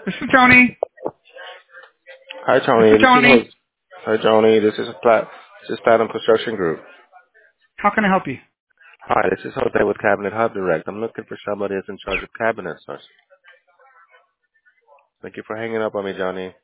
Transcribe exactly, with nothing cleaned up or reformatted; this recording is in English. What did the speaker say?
This is Tony. Hi, This Tony. is This is Tony. Jose. Hi, Tony. This is Plat. This is Platinum Construction Group. How can I help you? Hi, this is Jose with Cabinet Hub Direct. I'm looking for somebody that's in charge of cabinets, sir. Thank you for hanging up on me, Johnny.